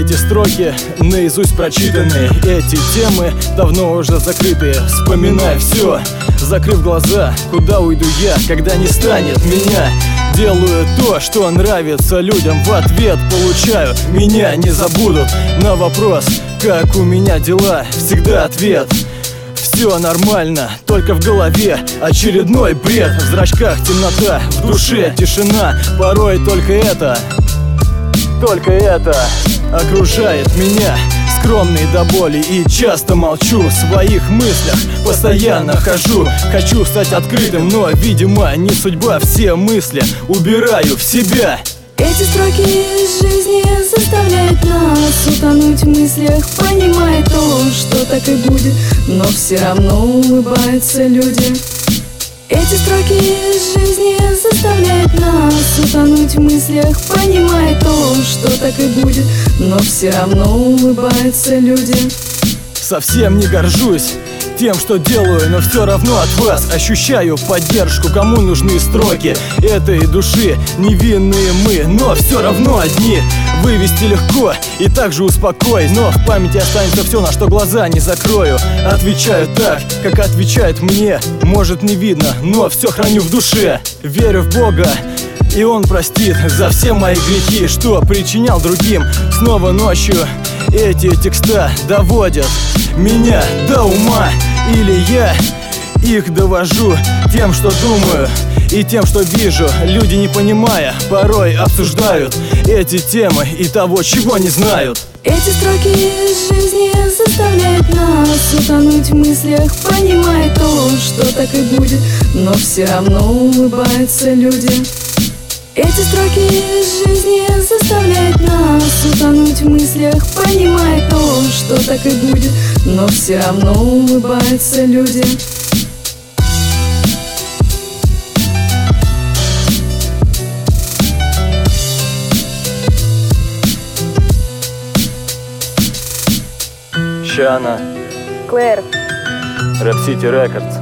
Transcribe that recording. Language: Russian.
Эти строки наизусть прочитаны, эти темы давно уже закрытые. Вспоминай все, закрыв глаза, куда уйду я, когда не станет меня. Делаю то, что нравится людям, в ответ получаю: меня не забудут. На вопрос, как у меня дела, всегда ответ: все нормально, только в голове очередной бред. В зрачках темнота, в душе тишина, порой только это окружает меня. Скромный до боли и часто молчу, в своих мыслях постоянно хожу. Хочу стать открытым, но, видимо, не судьба. Все мысли убираю в себя. Эти строки из жизни заставляют нас утонуть в мыслях, понимая то, что так и будет, но все равно улыбаются люди. Эти строки из жизни заставляют нас утонуть в мыслях, понимая то, что так и будет, но все равно улыбаются люди. Совсем не горжусь тем, что делаю, но все равно от вас ощущаю поддержку. Кому нужны строки этой души? Невинные мы, но все равно одни. Вывести легко и также успокой, но в памяти останется все, на что глаза не закрою. Отвечаю так, как отвечает мне. Может, не видно, но все храню в душе. Верю в Бога, и Он простит за все мои грехи, что причинял другим. Снова ночью эти текста доводят меня до ума, или я их довожу тем, что думаю, и тем, что вижу. Люди, не понимая, порой обсуждают эти темы и того, чего не знают. Эти строки из жизни заставляют нас утонуть в мыслях, понимая то, что так и будет, но все равно улыбаются люди. Эти строки из жизни заставляют нас утонуть в мыслях, понимая то, что так и будет, но все равно улыбаются люди. Шана, Клэр, Rap City Records.